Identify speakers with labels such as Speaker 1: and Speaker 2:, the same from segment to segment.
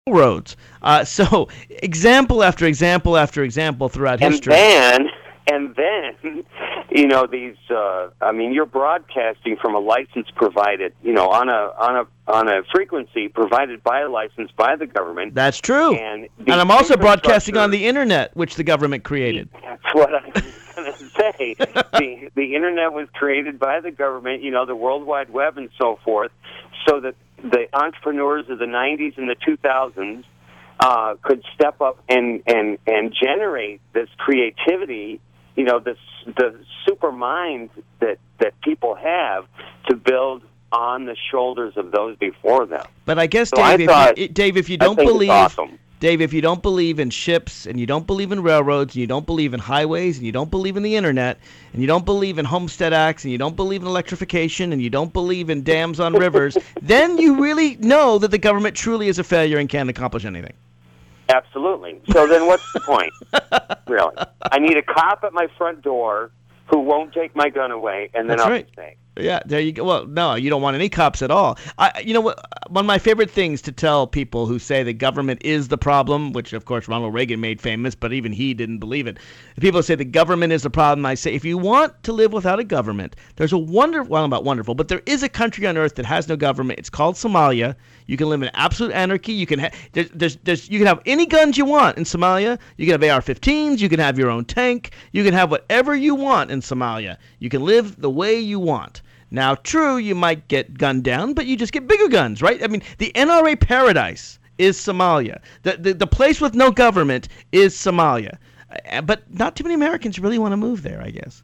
Speaker 1: railroads. So example after example after example throughout history.
Speaker 2: And then, these. You're broadcasting from a license provided, on a frequency provided by a license by the government.
Speaker 1: That's true.
Speaker 2: And
Speaker 1: I'm also broadcasting on the internet, which the government created.
Speaker 2: That's what I was going to say. The internet was created by the government. The World Wide Web and so forth, so that the entrepreneurs of the '90s and the 2000s could step up and generate this creativity. The super mind that people have to build on the shoulders of those before them.
Speaker 1: But I guess,
Speaker 2: So
Speaker 1: Dave, if you don't believe,
Speaker 2: awesome.
Speaker 1: Dave, if you don't believe in ships, and you don't believe in railroads, and you don't believe in highways, and you don't believe in the internet, and you don't believe in homestead acts, and you don't believe in electrification, and you don't believe in dams on rivers, then you really know that the government truly is a failure and can't accomplish anything.
Speaker 2: Absolutely. So then what's the point? Really? I need a cop at my front door who won't take my gun away, and then
Speaker 1: That's
Speaker 2: I'll
Speaker 1: right.
Speaker 2: be safe.
Speaker 1: Yeah, there you go. Well, no, you don't want any cops at all. You know what? One of my favorite things to tell people who say the government is the problem, which of course Ronald Reagan made famous, but even he didn't believe it. People say the government is the problem. I say, if you want to live without a government, there's a wonderful, but there is a country on earth that has no government. It's called Somalia. You can live in absolute anarchy. You can you can have any guns you want in Somalia. You can have AR-15s. You can have your own tank. You can have whatever you want in Somalia. You can live the way you want. Now, true, you might get gunned down, but you just get bigger guns, right? I mean, the NRA paradise is Somalia. The place with no government is Somalia. But not too many Americans really want to move there, I guess.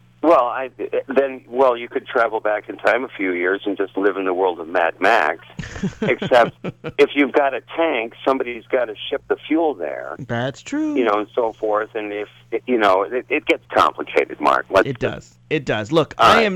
Speaker 2: Well, you could travel back in time a few years and just live in the world of Mad Max. Except if you've got a tank, somebody's got to ship the fuel there.
Speaker 1: That's true.
Speaker 2: And so forth. And if it gets complicated, Mark.
Speaker 1: It does. Look,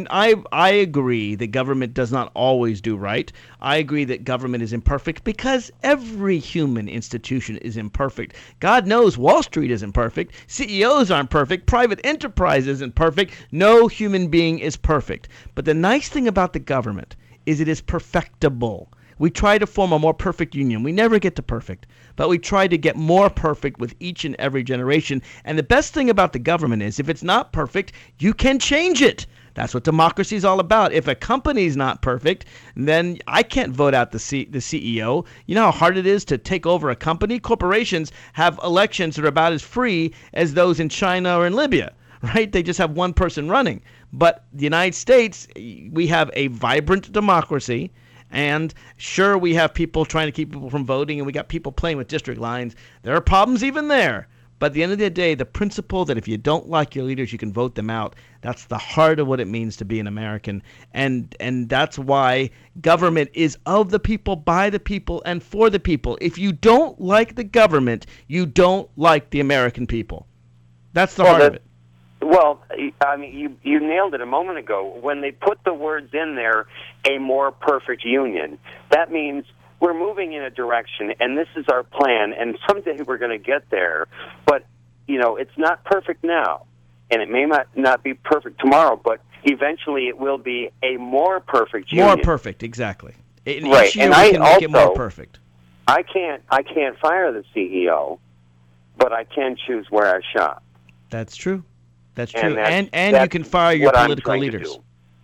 Speaker 1: I agree that government does not always do right. I agree that government is imperfect because every human institution is imperfect. God knows Wall Street isn't perfect. CEOs aren't perfect. Private enterprise isn't perfect. No human being is perfect. But the nice thing about the government is it is perfectible. We try to form a more perfect union. We never get to perfect, but we try to get more perfect with each and every generation. And the best thing about the government is if it's not perfect, you can change it. That's what democracy is all about. If a company's not perfect, then I can't vote out the CEO. You know how hard it is to take over a company? Corporations have elections that are about as free as those in China or in Libya, right? They just have one person running. But the United States, we have a vibrant democracy. And sure, we have people trying to keep people from voting, and we got people playing with district lines. There are problems even there. But at the end of the day, the principle that if you don't like your leaders, you can vote them out, that's the heart of what it means to be an American. And that's why government is of the people, by the people, and for the people. If you don't like the government, you don't like the American people. That's the heart of it.
Speaker 2: Well, I mean, you nailed it a moment ago. When they put the words in there, a more perfect union, that means we're moving in a direction, and this is our plan, and someday we're going to get there. But, it's not perfect now, and it may not be perfect tomorrow, but eventually it will be a more perfect union.
Speaker 1: More perfect, exactly.
Speaker 2: Right,
Speaker 1: each year
Speaker 2: and
Speaker 1: we can make it more perfect.
Speaker 2: I can't fire the CEO, but I can choose where I shop.
Speaker 1: That's true. That's true. And you can fire your political leaders.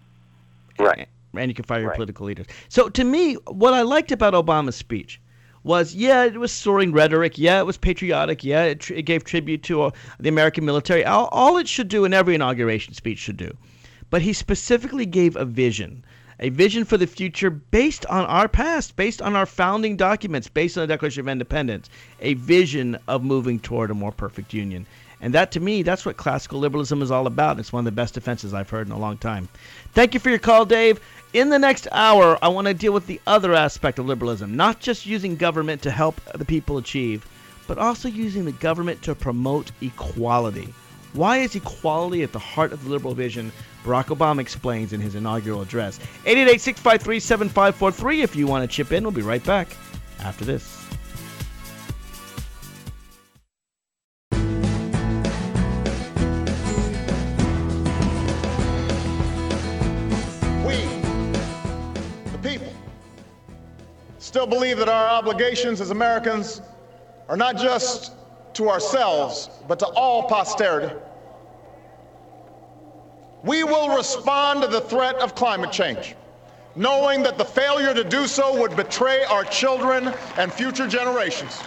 Speaker 2: Right.
Speaker 1: And you can fire your political leaders. So to me, what I liked about Obama's speech was, it was soaring rhetoric. Yeah, it was patriotic. Yeah, it gave tribute to the American military. All it should do, and every inauguration speech should do. But he specifically gave a vision for the future based on our past, based on our founding documents, based on the Declaration of Independence, a vision of moving toward a more perfect union. And that, to me, that's what classical liberalism is all about. It's one of the best defenses I've heard in a long time. Thank you for your call, Dave. In the next hour, I want to deal with the other aspect of liberalism, not just using government to help the people achieve, but also using the government to promote equality. Why is equality at the heart of the liberal vision? Barack Obama explains in his inaugural address. 888-653-7543 if you want to chip in. We'll be right back after this.
Speaker 3: still believe that our obligations as Americans are not just to ourselves, but to all posterity. We will respond to the threat of climate change, knowing that the failure to do so would betray our children and future generations.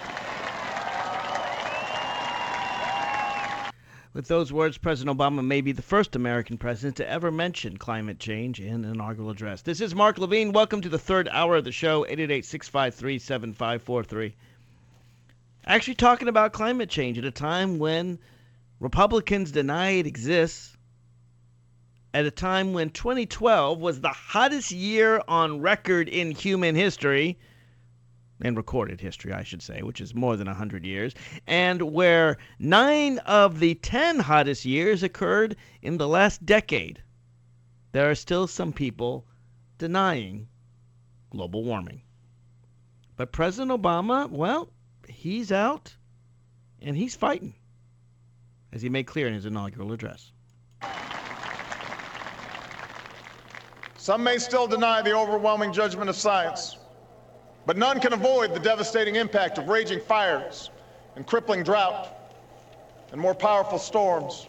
Speaker 1: With those words, President Obama may be the first American president to ever mention climate change in an inaugural address. This is Mark Levine. Welcome to the third hour of the show, 888-653-7543. Actually talking about climate change at a time when Republicans deny it exists, at a time when 2012 was the hottest year on record in human history, in recorded history, I should say, which is more than 100 years, and where 9 of the 10 hottest years occurred in the last decade. There are still some people denying global warming. But President Obama, well, he's out and he's fighting, as he made clear in his inaugural address.
Speaker 3: Some may still deny the overwhelming judgment of science, but none can avoid the devastating impact of raging fires and crippling drought and more powerful storms.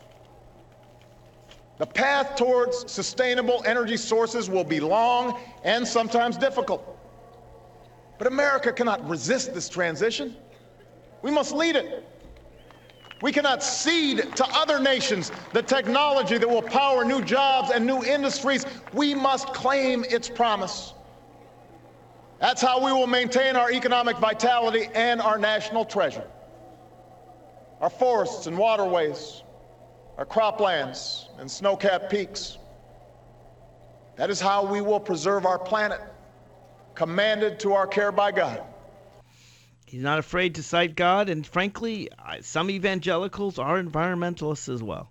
Speaker 3: The path towards sustainable energy sources will be long and sometimes difficult. But America cannot resist this transition. We must lead it. We cannot cede to other nations the technology that will power new jobs and new industries. We must claim its promise. That's how we will maintain our economic vitality and our national treasure. Our forests and waterways, our croplands and snow-capped peaks. That is how we will preserve our planet, commanded to our care by God.
Speaker 1: He's not afraid to cite God, and frankly, some evangelicals are environmentalists as well.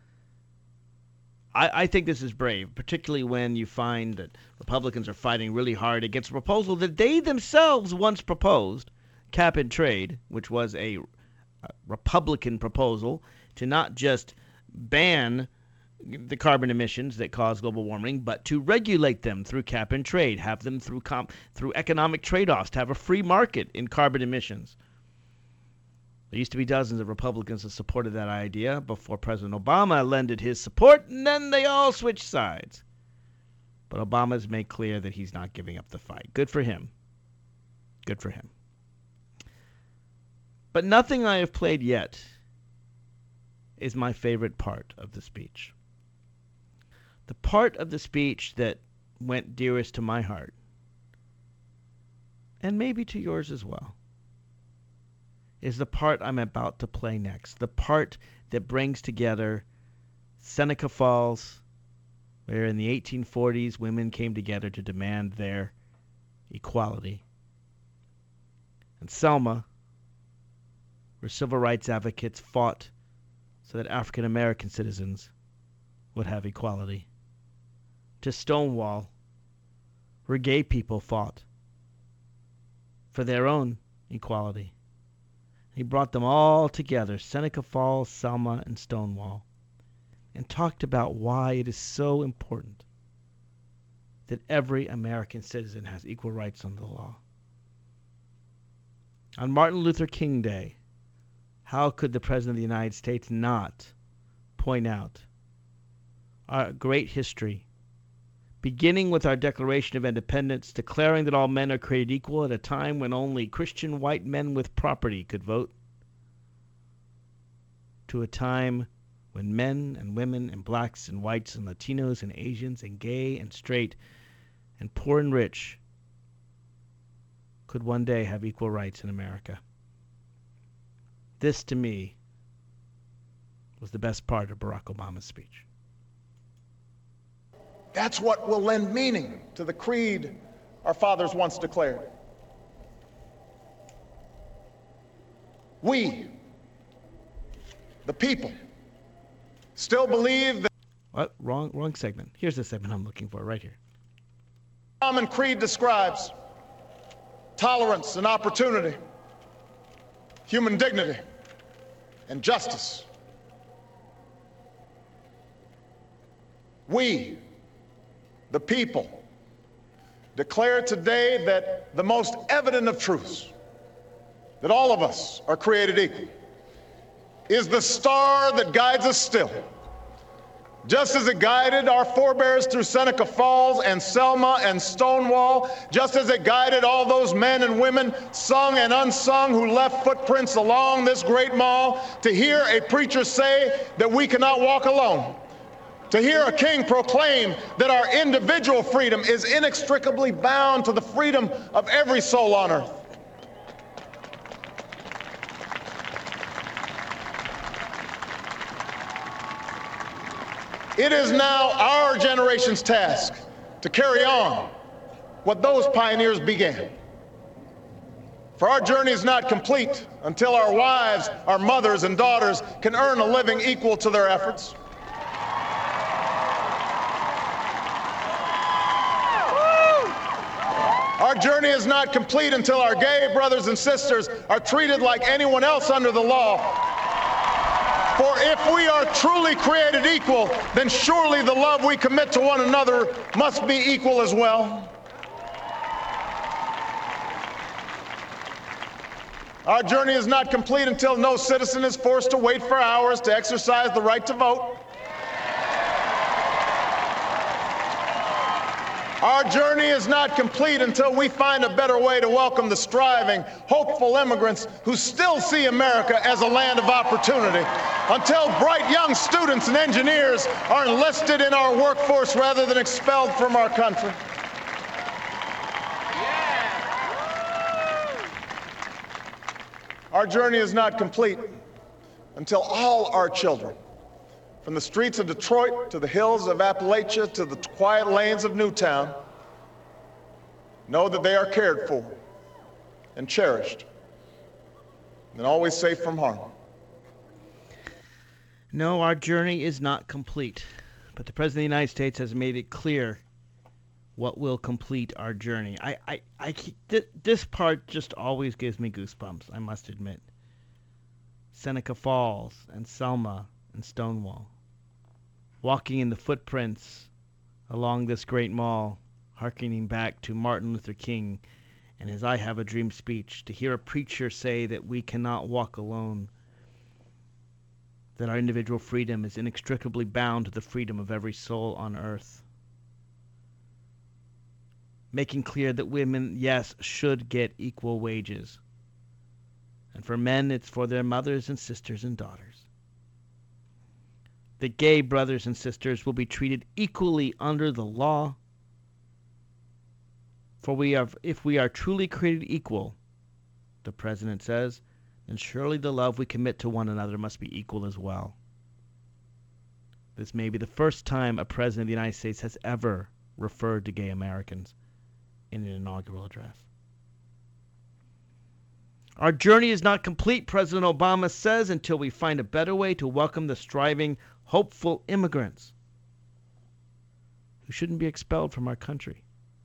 Speaker 1: I think this is brave, particularly when you find that Republicans are fighting really hard against a proposal that they themselves once proposed, cap and trade, which was a Republican proposal to not just ban the carbon emissions that cause global warming, but to regulate them through cap and trade, have them through economic trade-offs, to have a free market in carbon emissions. There used to be dozens of Republicans that supported that idea before President Obama lended his support, and then they all switched sides. But Obama's made clear that he's not giving up the fight. Good for him. Good for him. But nothing I have played yet is my favorite part of the speech. The part of the speech that went dearest to my heart, and maybe to yours as well, is the part I'm about to play next. The part that brings together Seneca Falls, where in the 1840s women came together to demand their equality, and Selma, where civil rights advocates fought so that African American citizens would have equality, to Stonewall, where gay people fought for their own equality. He brought them all together, Seneca Falls, Selma, and Stonewall, and talked about why it is so important that every American citizen has equal rights under the law. On Martin Luther King Day, how could the President of the United States not point out our great history, beginning with our Declaration of Independence, declaring that all men are created equal at a time when only Christian white men with property could vote, to a time when men and women and blacks and whites and Latinos and Asians and gay and straight and poor and rich could one day have equal rights in America. This, to me, was the best part of Barack Obama's speech.
Speaker 3: That's what will lend meaning to the creed our fathers once declared. We, the people, still believe that...
Speaker 1: What? Wrong segment. Here's the segment I'm looking for right here.
Speaker 3: The common creed describes tolerance and opportunity, human dignity, and justice. We, the people, declare today that the most evident of truths, that all of us are created equal, is the star that guides us still. Just as it guided our forebears through Seneca Falls and Selma and Stonewall, just as it guided all those men and women, sung and unsung, who left footprints along this great mall, to hear a preacher say that we cannot walk alone, to hear a king proclaim that our individual freedom is inextricably bound to the freedom of every soul on earth. It is now our generation's task to carry on what those pioneers began. For our journey is not complete until our wives, our mothers, and daughters can earn a living equal to their efforts. Our journey is not complete until our gay brothers and sisters are treated like anyone else under the law. For if we are truly created equal, then surely the love we commit to one another must be equal as well. Our journey is not complete until no citizen is forced to wait for hours to exercise the right to vote. Our journey is not complete until we find a better way to welcome the striving, hopeful immigrants who still see America as a land of opportunity, until bright young students and engineers are enlisted in our workforce rather than expelled from our country. Our journey is not complete until all our children, from the streets of Detroit to the hills of Appalachia to the quiet lanes of Newtown, know that they are cared for and cherished and always safe from harm.
Speaker 1: No, our journey is not complete, but the President of the United States has made it clear what will complete our journey. This part just always gives me goosebumps, I must admit. Seneca Falls and Selma and Stonewall, walking in the footprints along this great mall, hearkening back to Martin Luther King and his I Have a Dream speech, to hear a preacher say that we cannot walk alone, that our individual freedom is inextricably bound to the freedom of every soul on earth. Making clear that women, yes, should get equal wages. And for men, it's for their mothers and sisters and daughters. That gay brothers and sisters will be treated equally under the law. For if we are truly created equal, the President says, then surely the love we commit to one another must be equal as well. This may be the first time a President of the United States has ever referred to gay Americans in an inaugural address. Our journey is not complete, President Obama says, until we find a better way to welcome the striving, hopeful immigrants who shouldn't be expelled from our country.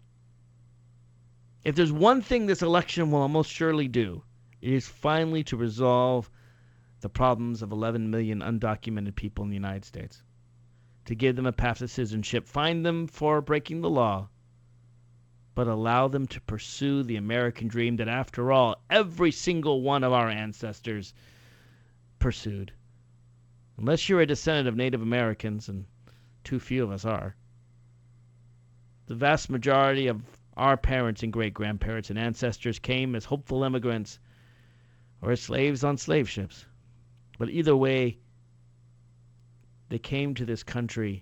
Speaker 1: If there's one thing this election will almost surely do, it is finally to resolve the problems of 11 million undocumented people in the United States, to give them a path to citizenship, find them for breaking the law, but allow them to pursue the American dream that, after all, every single one of our ancestors pursued. Unless you're a descendant of Native Americans, and too few of us are, the vast majority of our parents and great-grandparents and ancestors came as hopeful immigrants or as slaves on slave ships. But either way, they came to this country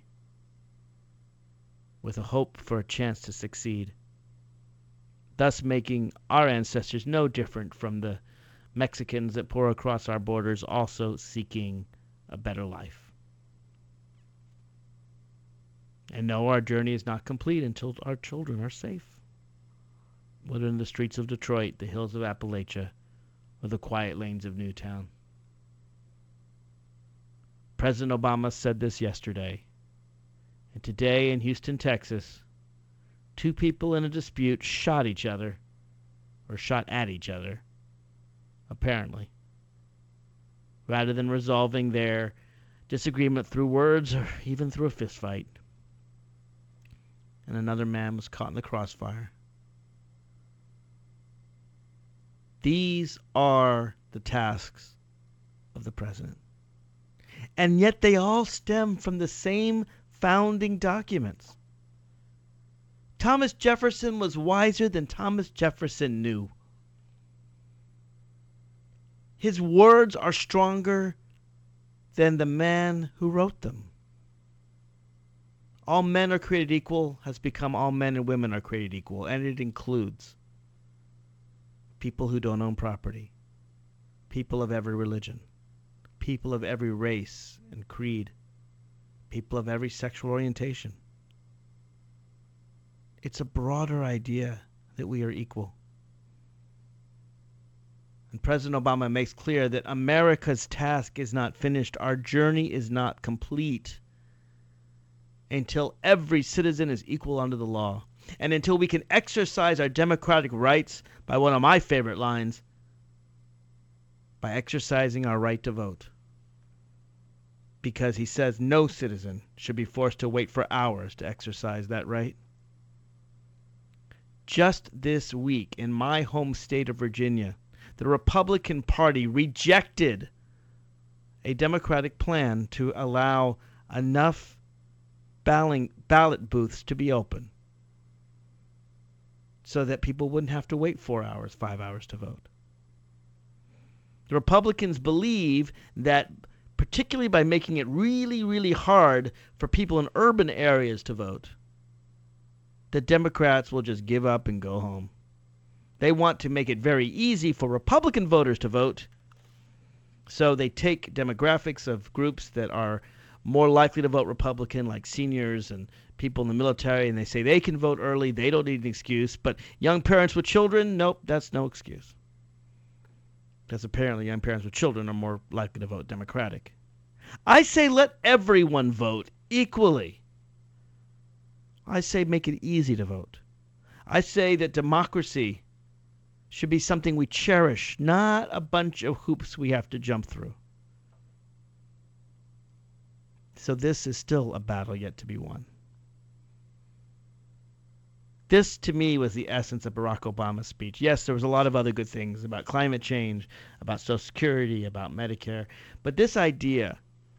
Speaker 1: with a hope for a chance to succeed, thus making our ancestors no different from the Mexicans that pour across our borders, also seeking a better life. And no, our journey is not complete until our children are safe, whether in the streets of Detroit, the hills of Appalachia, or the quiet lanes of Newtown. President Obama said this yesterday. And today in Houston, Texas, 2 people in a dispute shot each other, or shot at each other, apparently, rather than resolving their disagreement through words or even through a fist fight. And another man was caught in the crossfire. These are the tasks of the president. And yet they all stem from the same founding documents. Thomas Jefferson was wiser than Thomas Jefferson knew. His words are stronger than the man who wrote them. All men are created equal has become all men and women are created equal, and it includes people who don't own property, people of every religion, people of every race and creed, people of every sexual orientation. It's a broader idea that we are equal. And President Obama makes clear that America's task is not finished. Our journey is not complete until every citizen is equal under the law. And until we can exercise our democratic rights, by one of my favorite lines, by exercising our right to vote. Because he says no citizen should be forced to wait for hours to exercise that right. Just this week, in my home state of Virginia, the Republican Party rejected a Democratic plan to allow enough ballot booths to be open so that people wouldn't have to wait 4 hours, 5 hours to vote. The Republicans believe that, particularly by making it really, really hard for people in urban areas to vote, the Democrats will just give up and go home. They want to make it very easy for Republican voters to vote, so they take demographics of groups that are more likely to vote Republican, like seniors and people in the military, and they say they can vote early, they don't need an excuse. But young parents with children, nope, that's no excuse. Because apparently young parents with children are more likely to vote Democratic. I say let everyone vote equally. I say make it easy to vote. I say that democracy should be something we cherish, not a bunch of hoops we have to jump through. So this is still a battle yet to be won. This, to me, was the essence of Barack Obama's speech. Yes, there was a lot of other good things about climate change, about Social Security, about Medicare. But this idea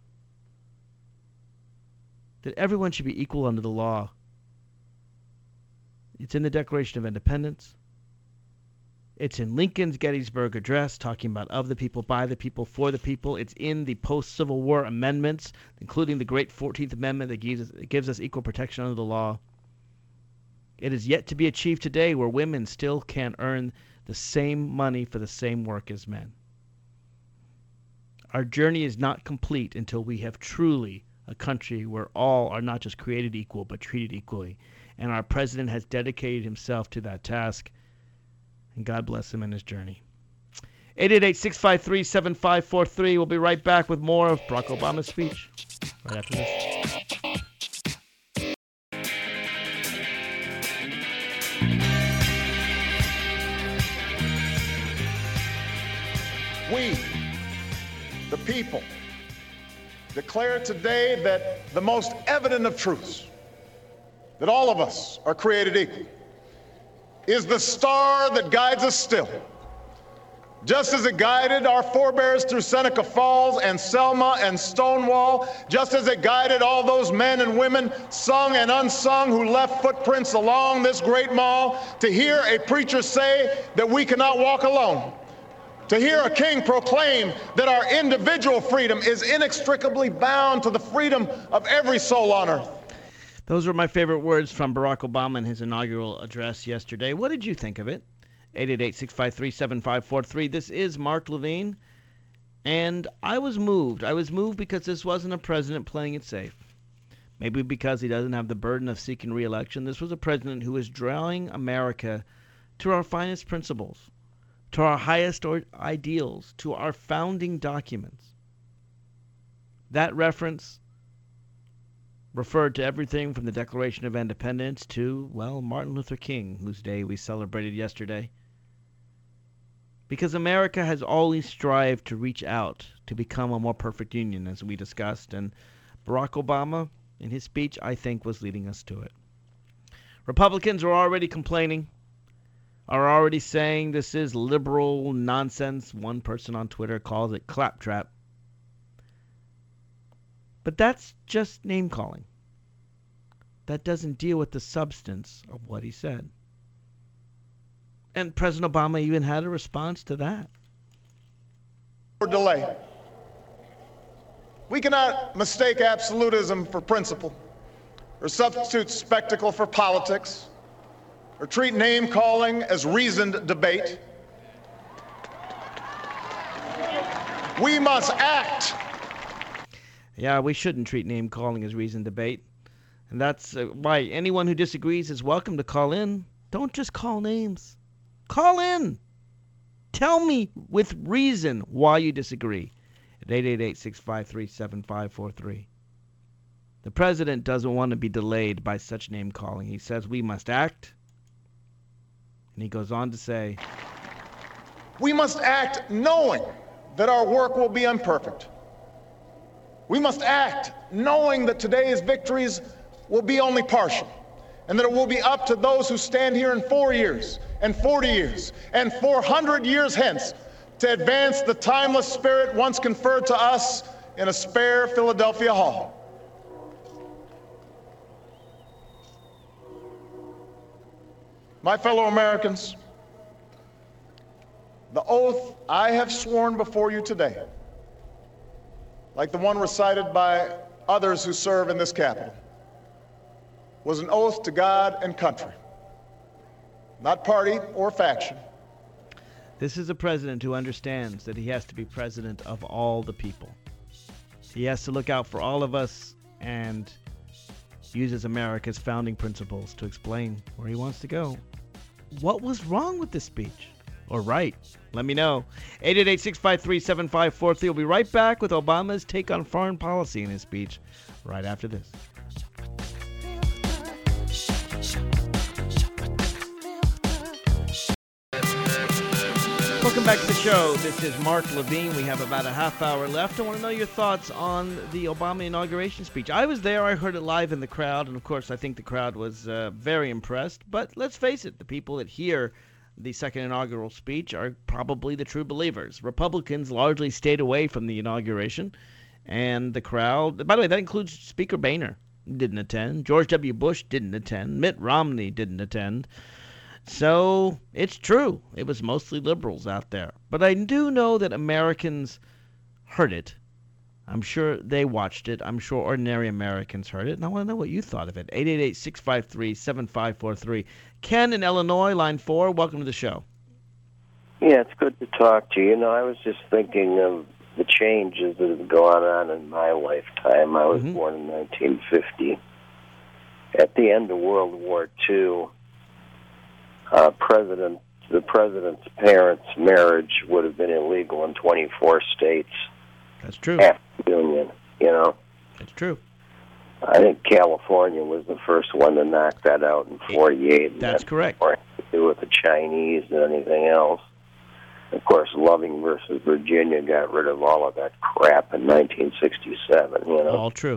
Speaker 1: that everyone should be equal under the law, it's in the Declaration of Independence. It's in Lincoln's Gettysburg Address, talking about of the people, by the people, for the people. It's in the post-Civil War amendments, including the great 14th Amendment that gives us equal protection under the law. It is yet to be achieved today, where women still can't earn the same money for the same work as men. Our journey is not complete until we have truly a country where all are not just created equal, but treated equally. And our president has dedicated himself to that task. And God bless him in his journey. 888-653-7543. We'll be right back with more of Barack Obama's speech right after this.
Speaker 3: We, the people, declare today that the most evident of truths, that all of us are created equal, is the star that guides us still. Just as it guided our forebears through Seneca Falls and Selma and Stonewall, just as it guided all those men and women, sung and unsung, who left footprints along this great mall, to hear a preacher say that we cannot walk alone, to hear a king proclaim that our individual freedom is inextricably bound to the freedom of every soul on earth.
Speaker 1: Those were my favorite words from Barack Obama in his inaugural address yesterday. What did you think of it? 888-653-7543. This is Mark Levine, and I was moved. I was moved because this wasn't a president playing it safe. Maybe because he doesn't have the burden of seeking re-election. This was a president who is drawing America to our finest principles, to our highest ideals, to our founding documents. That reference referred to everything from the Declaration of Independence to, well, Martin Luther King, whose day we celebrated yesterday. Because America has always strived to reach out to become a more perfect union, as we discussed, and Barack Obama, in his speech, I think, was leading us to it. Republicans are already complaining. are already saying this is liberal nonsense. One person on Twitter calls it claptrap. But that's just name-calling. That doesn't deal with the substance of what he said. And President Obama even had a response to that.
Speaker 3: Or delay. We cannot mistake absolutism for principle, or substitute spectacle for politics, or treat name-calling as reasoned debate. We must act.
Speaker 1: Yeah, we shouldn't treat name-calling as reasoned debate. And that's why anyone who disagrees is welcome to call in. Don't just call names. Call in. Tell me with reason why you disagree at 888-653-7543. The president doesn't want to be delayed by such name-calling. He says we must act. And he goes on to say,
Speaker 3: we must act knowing that our work will be imperfect. We must act knowing that today's victories will be only partial, and that it will be up to those who stand here in 4 years and 40 years and 400 years hence to advance the timeless spirit once conferred to us in a spare Philadelphia hall. My fellow Americans, the oath I have sworn before you today, like the one recited by others who serve in this Capitol, was an oath to God and country, not party or faction.
Speaker 1: This is a president who understands that he has to be president of all the people. He has to look out for all of us and uses America's founding principles to explain where he wants to go. What was wrong with this speech? Or right? Let me know. 888-653-7543. We'll be right back with Obama's take on foreign policy in his speech right after this. Welcome back to the show. This is Mark Levine. We have about a half hour left. I want to know your thoughts on the Obama inauguration speech. I was there. I heard it live in the crowd. And, of course, I think the crowd was very impressed. But let's face it, the people that hear the second inaugural speech are probably the true believers. Republicans largely stayed away from the inauguration. And the crowd, by the way, that includes Speaker Boehner, didn't attend. George W. Bush didn't attend. Mitt Romney didn't attend. So it's true. It was mostly liberals out there. But I do know that Americans heard it. I'm sure they watched it. I'm sure ordinary Americans heard it. And I want to know what you thought of it. 888-653-7543. Ken in Illinois, line 4. Welcome to the show.
Speaker 4: Yeah, it's good to talk to you. You know, I was just thinking of the changes that have gone on in my lifetime. I was born in 1950. At the end of World War II, the president's parents' marriage would have been illegal in 24 states.
Speaker 1: That's true.
Speaker 4: After the Union, you know.
Speaker 1: That's true.
Speaker 4: I think California was the first one to knock that out in 48.
Speaker 1: That's correct.
Speaker 4: More to do with the Chinese than anything else. Of course, Loving versus Virginia got rid of all of that crap in 1967. You know.
Speaker 1: All true.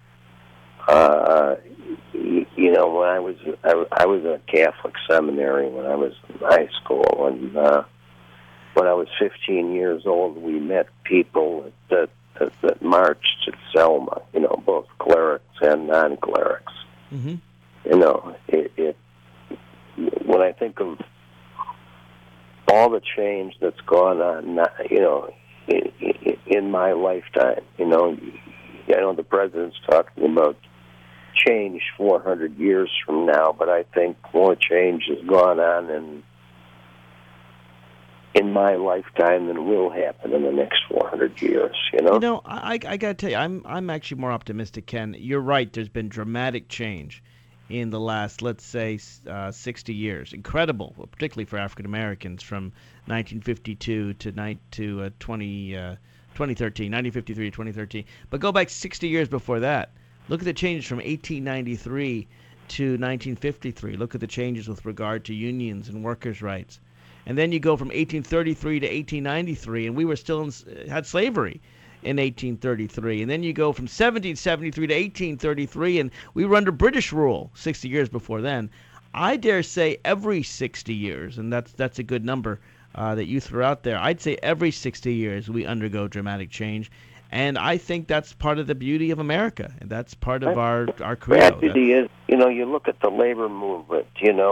Speaker 4: You know, when I was in a Catholic seminary when I was in high school, and when I was 15 years old, we met people that marched at Selma. You know, both clerics and non-clerics. You know, when I think of all the change that's gone on, you know, in my lifetime, you know, I know the president's talking about change 400 years from now, but I think more change has gone on in my lifetime than will happen in the next 400 years. You know,
Speaker 1: I got to tell you, I'm actually more optimistic, Ken. You're right. There's been dramatic change in the last, let's say, 60 years. Incredible, particularly for African Americans, from 1952 to 2013, 1953 to 2013. But go back 60 years before that. Look at the changes from 1893 to 1953. Look at the changes with regard to unions and workers' rights. And then you go from 1833 to 1893, and we were still had slavery in 1833. And then you go from 1773 to 1833, and we were under British rule 60 years before then. I dare say every 60 years, and that's a good number that you threw out there. I'd say every 60 years we undergo dramatic change. And I think that's part of the beauty of America. And that's part of our credo.
Speaker 4: Tragedy is, you look at the labor movement,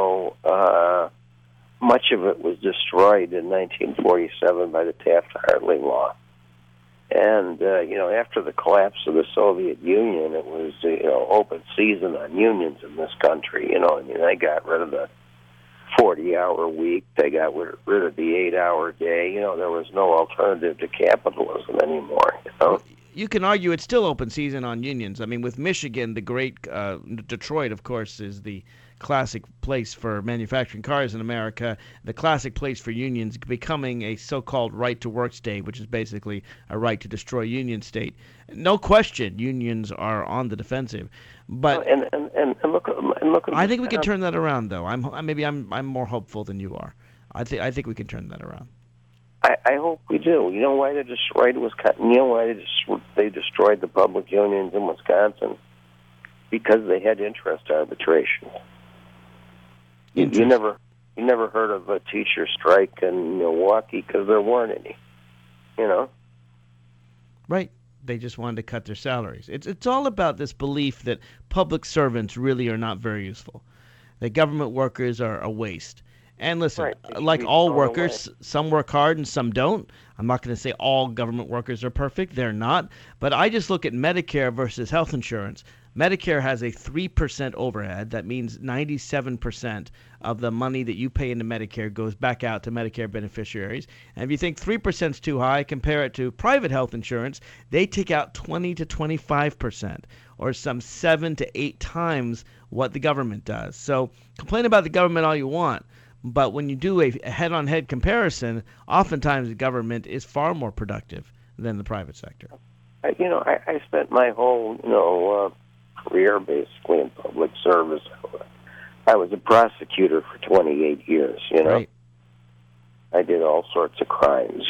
Speaker 4: much of it was destroyed in 1947 by the Taft-Hartley Law. And, after the collapse of the Soviet Union, it was, open season on unions in this country. They got rid of the 40-hour week. They got rid of the 8-hour day. There was no alternative to capitalism anymore.
Speaker 1: You can argue it's still open season on unions. I mean, with Michigan, the great Detroit, of course, is the classic place for manufacturing cars in America, the classic place for unions becoming a so-called right-to-work state, which is basically a right to destroy union state. No question, unions are on the defensive. But
Speaker 4: and look at
Speaker 1: I think we can turn that around, though. I'm more hopeful than you are. I think we can turn that around.
Speaker 4: I hope we do. You know why they destroyed Wisconsin? You know why they destroyed the public unions in Wisconsin? Because they had interest arbitration. You never heard of a teacher strike in Milwaukee because there weren't any.
Speaker 1: Right. They just wanted to cut their salaries. It's all about this belief that public servants really are not very useful. That government workers are a waste. And listen,
Speaker 4: right.
Speaker 1: like all workers, some work hard and some don't. I'm not going to say all government workers are perfect. They're not. But I just look at Medicare versus health insurance. Medicare has a 3% overhead. That means 97% of the money that you pay into Medicare goes back out to Medicare beneficiaries. And if you think 3% is too high, compare it to private health insurance. They take out 20 to 25%, or some 7 to 8 times what the government does. So complain about the government all you want. But when you do a head-on-head comparison, oftentimes the government is far more productive than the private sector.
Speaker 4: I spent my whole, career basically in public service. I was a prosecutor for 28 years,
Speaker 1: Right.
Speaker 4: I did all sorts of crimes,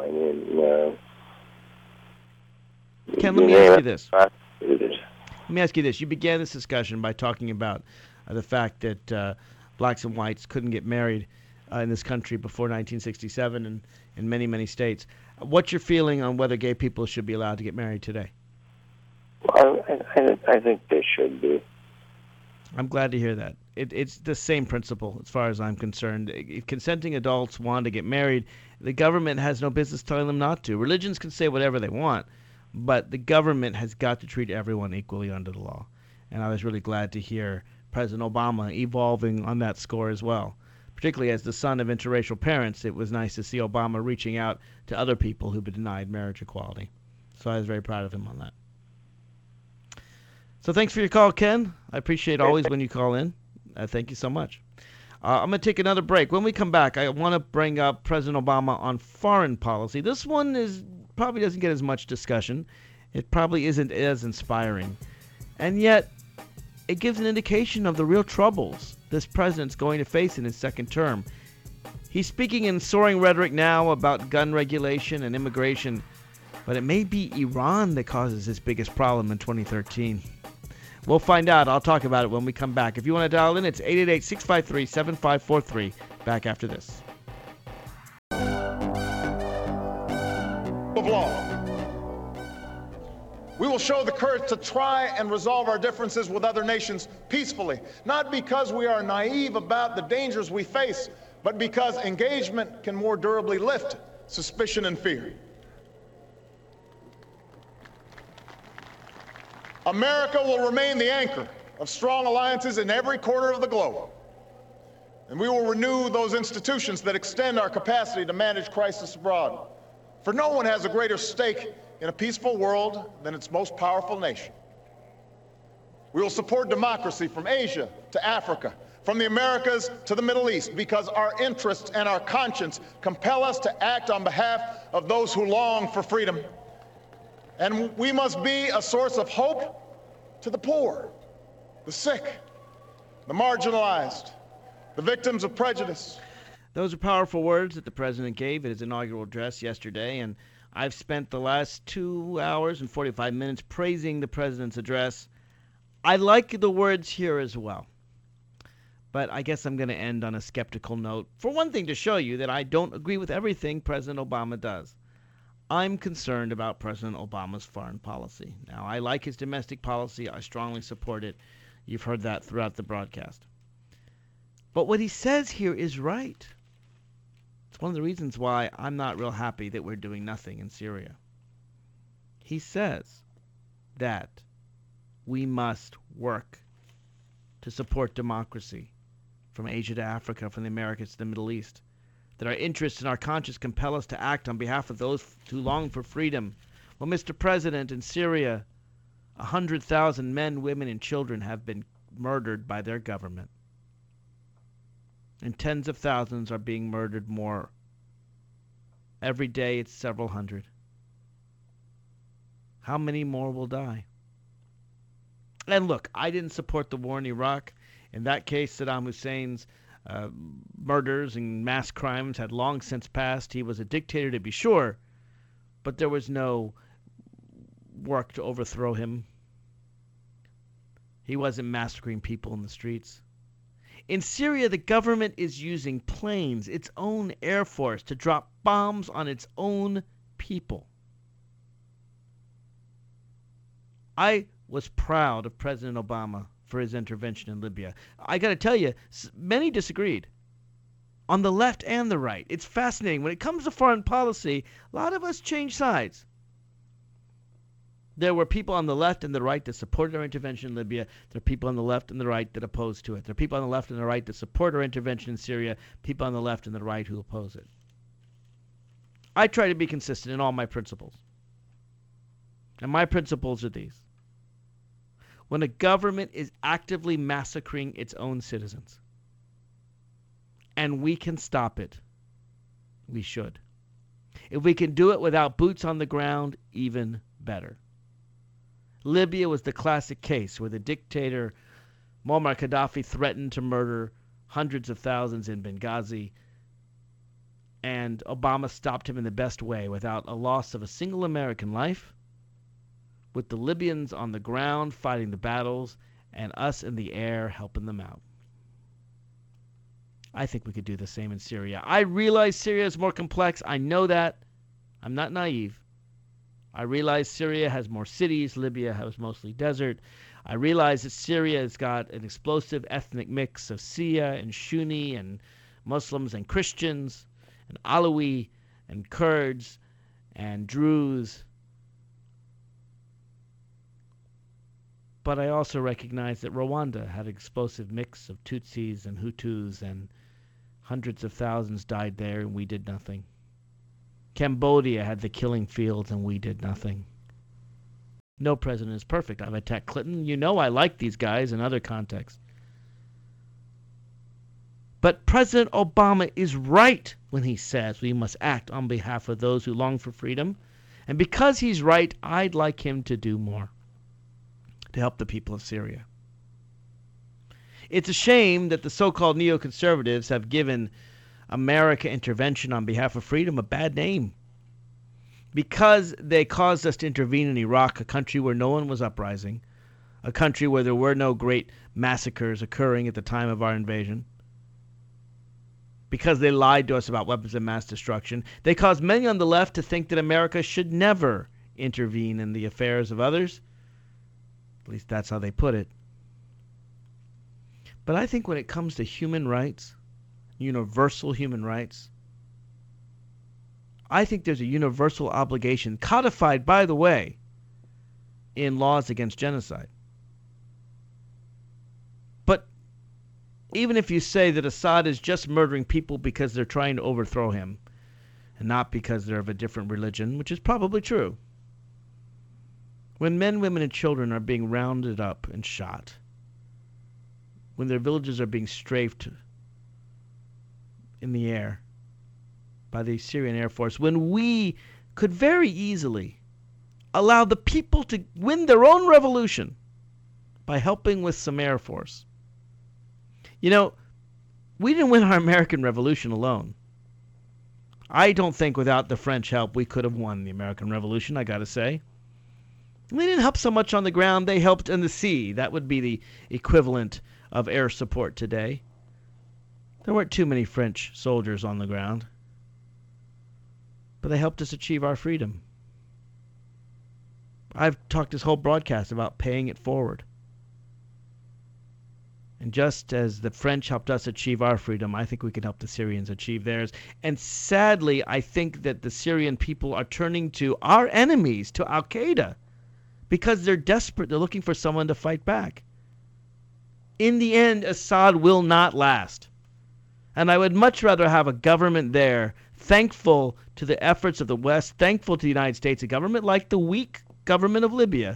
Speaker 1: Ken, let me ask you this. Let me ask you this. You began this discussion by talking about the fact that blacks and whites couldn't get married in this country before 1967 and in many, many states. What's your feeling on whether gay people should be allowed to get married today?
Speaker 4: Well, I think they should be.
Speaker 1: I'm glad to hear that. It's the same principle as far as I'm concerned. If consenting adults want to get married, the government has no business telling them not to. Religions can say whatever they want, but the government has got to treat everyone equally under the law. And I was really glad to hear President Obama evolving on that score as well. Particularly as the son of interracial parents, it was nice to see Obama reaching out to other people who've been denied marriage equality. So I was very proud of him on that. So thanks for your call, Ken. I appreciate always when you call in. Thank you so much. I'm going to take another break. When we come back, I want to bring up President Obama on foreign policy. This one probably doesn't get as much discussion. It probably isn't as inspiring. And yet, it gives an indication of the real troubles this president's going to face in his second term. He's speaking in soaring rhetoric now about gun regulation and immigration, but it may be Iran that causes his biggest problem in 2013. We'll find out. I'll talk about it when we come back. If you want to dial in, it's 888-653-7543. Back after this.
Speaker 3: Of law. We will show the courage to try and resolve our differences with other nations peacefully, not because we are naive about the dangers we face, but because engagement can more durably lift suspicion and fear. America will remain the anchor of strong alliances in every corner of the globe. And we will renew those institutions that extend our capacity to manage crisis abroad. For no one has a greater stake in a peaceful world than its most powerful nation. We will support democracy from Asia to Africa, from the Americas to the Middle East, because our interests and our conscience compel us to act on behalf of those who long for freedom. And we must be a source of hope to the poor, the sick, the marginalized, the victims of prejudice.
Speaker 1: Those are powerful words that the president gave at his inaugural address yesterday, and I've spent the last 2 hours and 45 minutes praising the president's address. I like the words here as well. But I guess I'm going to end on a skeptical note. For one thing, to show you that I don't agree with everything President Obama does. I'm concerned about President Obama's foreign policy. Now, I like his domestic policy. I strongly support it. You've heard that throughout the broadcast. But what he says here is right. It's one of the reasons why I'm not real happy that we're doing nothing in Syria. He says that we must work to support democracy from Asia to Africa, from the Americas to the Middle East. That our interests and our conscience compel us to act on behalf of those who long for freedom. Well, Mr. President, in Syria, 100,000 men, women, and children have been murdered by their government. And tens of thousands are being murdered more. Every day it's several hundred. How many more will die? And look, I didn't support the war in Iraq. In that case, Saddam Hussein's murders and mass crimes had long since passed. He was a dictator, to be sure, but there was no work to overthrow him. He wasn't massacring people in the streets. In Syria, the government is using planes, its own air force, to drop bombs on its own people. I was proud of President Obama for his intervention in Libya. I got to tell you, many disagreed, on the left and the right. It's fascinating. When it comes to foreign policy, a lot of us change sides. There were people on the left and the right that supported our intervention in Libya. There are people on the left and the right that opposed to it. There are people on the left and the right that support our intervention in Syria, people on the left and the right who oppose it. I try to be consistent in all my principles. And my principles are these. When a government is actively massacring its own citizens, and we can stop it, we should. If we can do it without boots on the ground, even better. Libya was the classic case where the dictator Muammar Gaddafi threatened to murder hundreds of thousands in Benghazi, and Obama stopped him in the best way without a loss of a single American life, with the Libyans on the ground fighting the battles and us in the air helping them out. I think we could do the same in Syria. I realize Syria is more complex. I know that. I'm not naive. I realize Syria has more cities. Libya has mostly desert. I realize that Syria has got an explosive ethnic mix of Shia and Sunni and Muslims and Christians and Alawi and Kurds and Druze. But I also recognize that Rwanda had an explosive mix of Tutsis and Hutus, and hundreds of thousands died there, and we did nothing. Cambodia had the killing fields, and we did nothing. No president is perfect. I've attacked Clinton. You know I like these guys in other contexts. But President Obama is right when he says we must act on behalf of those who long for freedom. And because he's right, I'd like him to do more to help the people of Syria. It's a shame that the so-called neoconservatives have given America intervention on behalf of freedom a bad name. Because they caused us to intervene in Iraq, a country where no one was uprising, a country where there were no great massacres occurring at the time of our invasion. Because they lied to us about weapons of mass destruction, they caused many on the left to think that America should never intervene in the affairs of others. At least that's how they put it. But I think when it comes to human rights, universal human rights, I think there's a universal obligation, codified, by the way, in laws against genocide. But even if you say that Assad is just murdering people because they're trying to overthrow him, and not because they're of a different religion, which is probably true, when men, women, and children are being rounded up and shot, when their villages are being strafed in the air by the Syrian Air Force, when we could very easily allow the people to win their own revolution by helping with some Air Force. You know, we didn't win our American Revolution alone. I don't think without the French help we could have won the American Revolution, I gotta say. They didn't help so much on the ground, they helped in the sea. That would be the equivalent of air support today. There weren't too many French soldiers on the ground, but they helped us achieve our freedom. I've talked this whole broadcast about paying it forward. And just as the French helped us achieve our freedom, I think we can help the Syrians achieve theirs. And sadly, I think that the Syrian people are turning to our enemies, to Al-Qaeda, because they're desperate. They're looking for someone to fight back. In the end, Assad will not last. And I would much rather have a government there, thankful to the efforts of the West, thankful to the United States, a government like the weak government of Libya,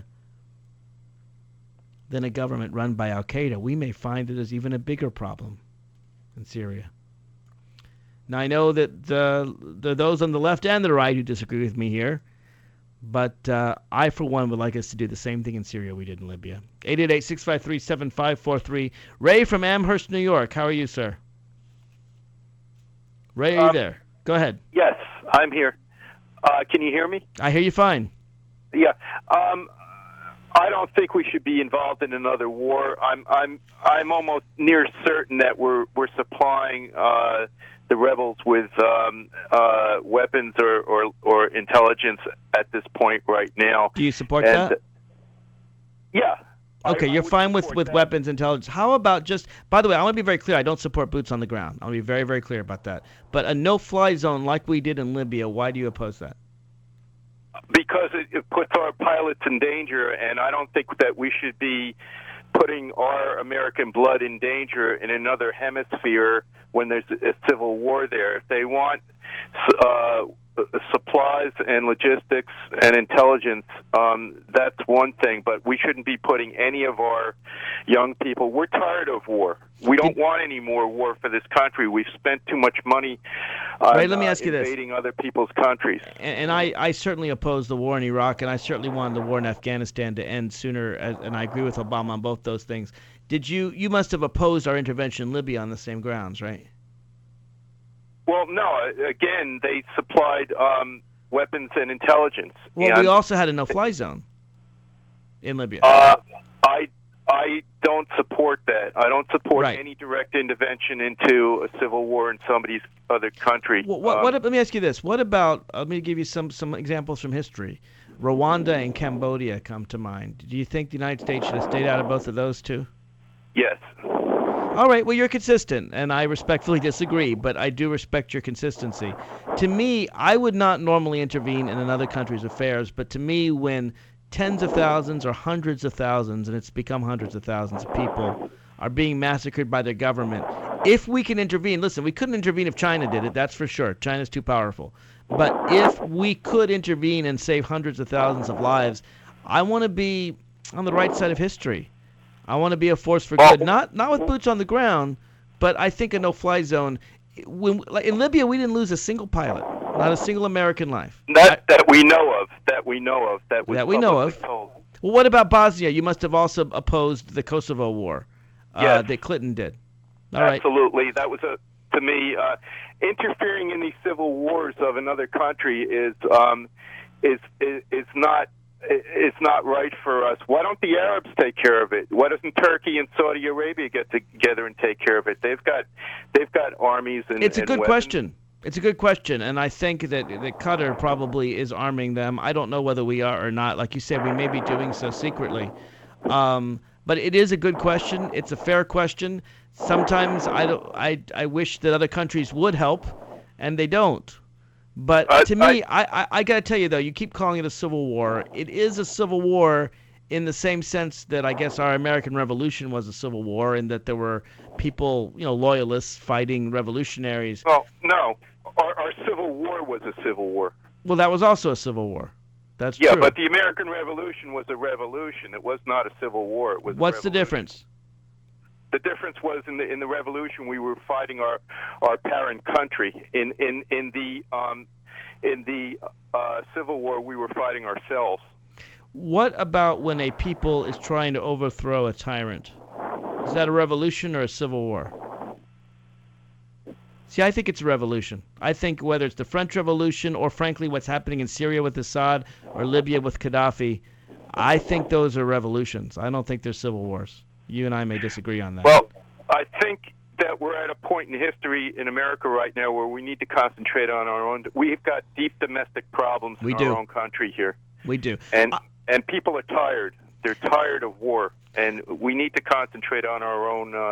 Speaker 1: than a government run by Al-Qaeda. We may find that there's even a bigger problem in Syria. Now, I know that there are those on the left and the right who disagree with me here, but I, for one, would like us to do the same thing in Syria we did in Libya. 888-653-7543. Ray from Amherst, New York. How are you, sir? Ray, are you there? Go ahead.
Speaker 5: Yes, I'm here. Can you hear me?
Speaker 1: I hear you fine.
Speaker 5: Yeah. I don't think we should be involved in another war. I'm almost near certain that we're supplying the rebels with weapons or intelligence at this point right now.
Speaker 1: Do you support that?
Speaker 5: Yeah.
Speaker 1: Okay, you're fine with weapons intelligence. How about just, by the way, I want to be very clear, I don't support boots on the ground. I want to be very, very clear about that. But a no-fly zone like we did in Libya, why do you oppose that?
Speaker 5: Because it puts our pilots in danger, and I don't think that we should be putting our American blood in danger in another hemisphere when there's a civil war there. If they want supplies and logistics and intelligence, that's one thing, but we shouldn't be putting any of our young people. We're tired of war. We don't want any more war for this country. We've spent too much money on
Speaker 1: let me ask you this.
Speaker 5: Invading other people's countries.
Speaker 1: And I certainly oppose the war in Iraq, and I certainly wanted the war in Afghanistan to end sooner, and I agree with Obama on both those things. You must have opposed our intervention in Libya on the same grounds, right?
Speaker 5: Well, no. Again, they supplied weapons and intelligence.
Speaker 1: Well,
Speaker 5: and
Speaker 1: we also had a no-fly zone in Libya.
Speaker 5: I don't support that. I don't support any direct intervention into a civil war in somebody's other country.
Speaker 1: Let me ask you this. What about, let me give you some examples from history. Rwanda and Cambodia come to mind. Do you think the United States should have stayed out of both of those two?
Speaker 5: Yes.
Speaker 1: All right, well, you're consistent, and I respectfully disagree, but I do respect your consistency. To me, I would not normally intervene in another country's affairs, but to me, when tens of thousands or hundreds of thousands, and it's become hundreds of thousands of people, are being massacred by their government, if we can intervene, listen, we couldn't intervene if China did it, that's for sure. China's too powerful. But if we could intervene and save hundreds of thousands of lives, I want to be on the right side of history. I want to be a force for good, not with boots on the ground, but I think a no-fly zone. In Libya, we didn't lose a single pilot, not a single American life.
Speaker 5: That we know of. Told.
Speaker 1: Well, what about Bosnia? You must have also opposed the Kosovo War that Clinton did. All
Speaker 5: Absolutely.
Speaker 1: Right.
Speaker 5: That was to me, interfering in these civil wars of another country is not. It's not right for us. Why don't the Arabs take care of it? Why doesn't Turkey and Saudi Arabia get together and take care of it? They've got armies and
Speaker 1: It's a good
Speaker 5: weapons.
Speaker 1: question. It's a good question, and I think that Qatar probably is arming them. I don't know whether we are or not. Like you said, we may be doing so secretly. But it is a good question. It's a fair question. Sometimes I wish that other countries would help, and they don't. But to me, I got to tell you, though, you keep calling it a civil war. It is a civil war in the same sense that I guess our American Revolution was a civil war, and that there were people, loyalists fighting revolutionaries.
Speaker 5: Well, no. Our Civil War was a civil war.
Speaker 1: Well, that was also a civil war. That's
Speaker 5: true.
Speaker 1: Yeah,
Speaker 5: but the American Revolution was a revolution. It was not a civil war. It was.
Speaker 1: What's the difference?
Speaker 5: The difference was in the revolution we were fighting our parent country. In the Civil War we were fighting ourselves.
Speaker 1: What about when a people is trying to overthrow a tyrant? Is that a revolution or a civil war? See, I think it's a revolution. I think whether it's the French Revolution or, frankly, what's happening in Syria with Assad or Libya with Gaddafi, I think those are revolutions. I don't think they're civil wars. You and I may disagree on that.
Speaker 5: Well, I think that we're at a point in history in America right now where we need to concentrate on our own. We've got deep domestic problems in our own country here.
Speaker 1: We do.
Speaker 5: And people are tired. They're tired of war, and we need to concentrate on our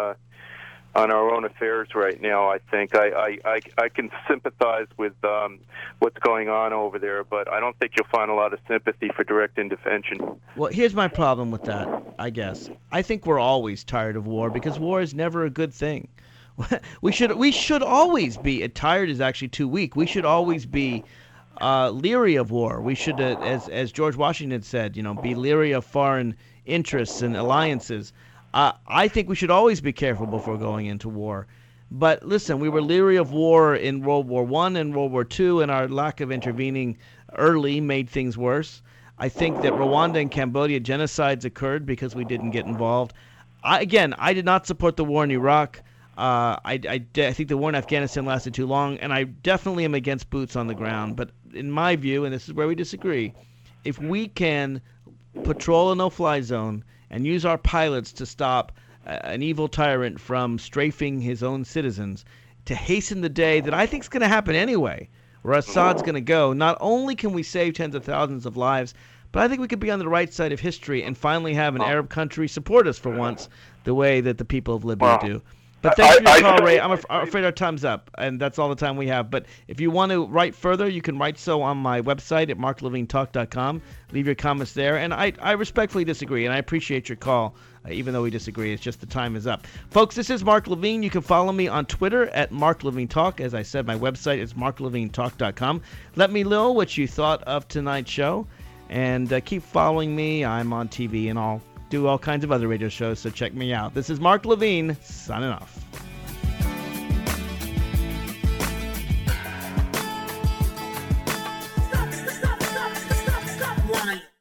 Speaker 5: own affairs right now. I think I can sympathize with what's going on over there, but I don't think you'll find a lot of sympathy for direct intervention.
Speaker 1: Well, here's my problem with that, I guess. I think we're always tired of war because war is never a good thing. We should always be. Tired is actually too weak. We should always be leery of war. We should, as George Washington said, be leery of foreign interests and alliances. I think we should always be careful before going into war. But listen, we were leery of war in World War I and World War II, and our lack of intervening early made things worse. I think that Rwanda and Cambodia genocides occurred because we didn't get involved. I did not support the war in Iraq. I think the war in Afghanistan lasted too long, and I definitely am against boots on the ground. But in my view, and this is where we disagree, if we can patrol a no-fly zone and use our pilots to stop an evil tyrant from strafing his own citizens, to hasten the day that I think is going to happen anyway, where Assad's going to go, not only can we save tens of thousands of lives, but I think we could be on the right side of history and finally have an Arab country support us for once, the way that the people of Libya do. But thanks for your call, Ray. I'm afraid our time's up, and that's all the time we have. But if you want to write further, you can write so on my website at marklevinetalk.com. Leave your comments there. And I respectfully disagree, and I appreciate your call, even though we disagree. It's just the time is up. Folks, this is Mark Levine. You can follow me on Twitter at marklevinetalk. As I said, my website is marklevinetalk.com. Let me know what you thought of tonight's show, and keep following me. I'm on TV and I'll do all kinds of other radio shows, so check me out. This is Mark Levine, signing off.
Speaker 6: Stop.